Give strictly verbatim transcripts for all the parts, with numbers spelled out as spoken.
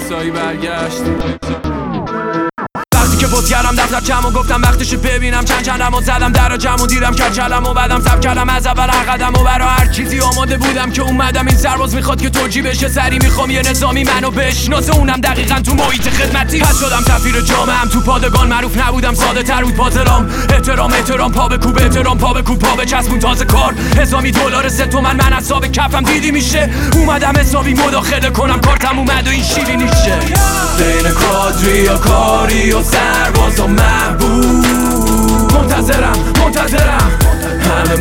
سایی برگشت. وقتی که بود کردم دفتر کم و گفتم وقتش ببینم چند چندم و زدم در جمع و دیدم که کلم و بعدم سب کردم از اول قدم و برا هر چیزی آماده بودم که اومدم. این سرباز میخواد که توجیه بشه، سری میخوام یه نظامی منو بشناسه، اونم دقیقاً تو محیط خدمتی. پس شدم سفیر جامعه‌ام تو پادگان، معروف نبودم، ساده تر بود پاترام. احترام احترام پا به کوب، احترام پا به کوب، پا به چسبون تازه کار. هزامی دلار سه تومن من حساب کفم دیدی میشه، اومدم حسابی مداخله کنم، کارتم اومد و این شیرینیشه. بین کادری و کاری و سرباز و محبوب منتظرم منتظرم همه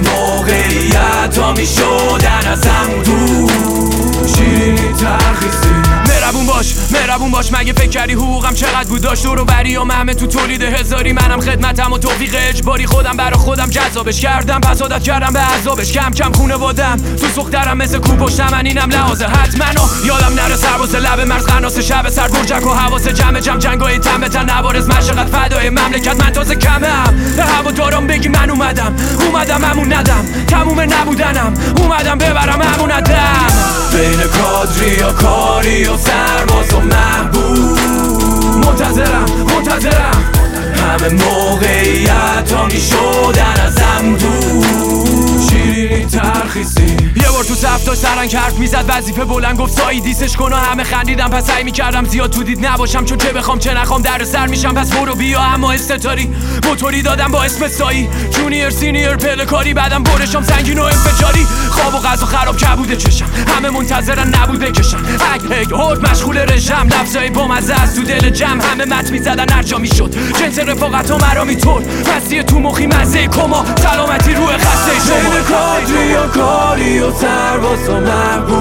موقعیت ها میشدن ازم دور. شیرینی ترخیصی مهربون باش مهربون باش، مگه فکر کردی حقوقم چقدر بود؟ داشت دور و بریام همه تو تولید هزاری، منم خدمتم و توفیق اجباری، خودم برا خودم جذابش کردم، پس عادت کردم به عذابش. کم کم خونه بادم تو سخترم مثل کو پشت من، اینم لحاظه حتما و یادم نره سرباز لب مرز قناس شب سر برجک و حواس جمع جمع جنگای تن به تن نوارز مشقت فدای مملکت. من تازه کمم به هوا دارم بگی من اومدم اومدم همون ندم، تموم نبودنم اومدم ببرم همون ندم. بین کادری و کاری و سرباز و محبوب منتظرم منتظرم همه موقعیت ها میشدن ازم دور. شیرینی ترخیصی یه بار تو صف داشت سرنگ حرف میزد، وظیفه بلند گفت سایی دیسش کن و همه خندیدم، پس سعی میکردم زیاد تو دید نباشم، چون چه بخوام چه نخوام در سر میشم، پس برو بیا. اما استتاری موتوری دادم با اسم سایی، جونیر سینیر پلکاری، بعدم برشم سنگین و انفجاری. خواب و غذا خراب کبوده چشم، همه منتظرن نبود بکشن، هک هک هورد مشغول رژم، لفظای بامزه از تو دل جمع، همه مت میزدن هر جا میشد، جنس رفاقت ها مرا میطور، مسیح تو مخی مزه کما، سلامتی روح خسته شما. بین کادری و کاری و سرباز و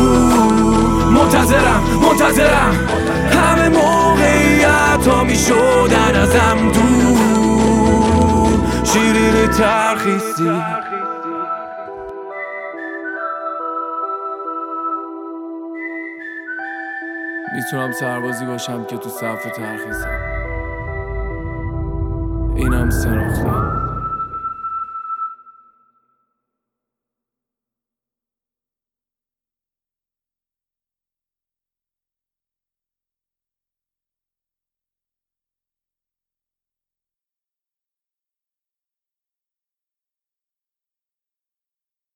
محبوب منتظرم منتظرم همه موقعیت ها میشدن ازم دور. شیرینی ترخیصی میتونم سربازی باشم که تو صف ترخیصم، اینم سراخته.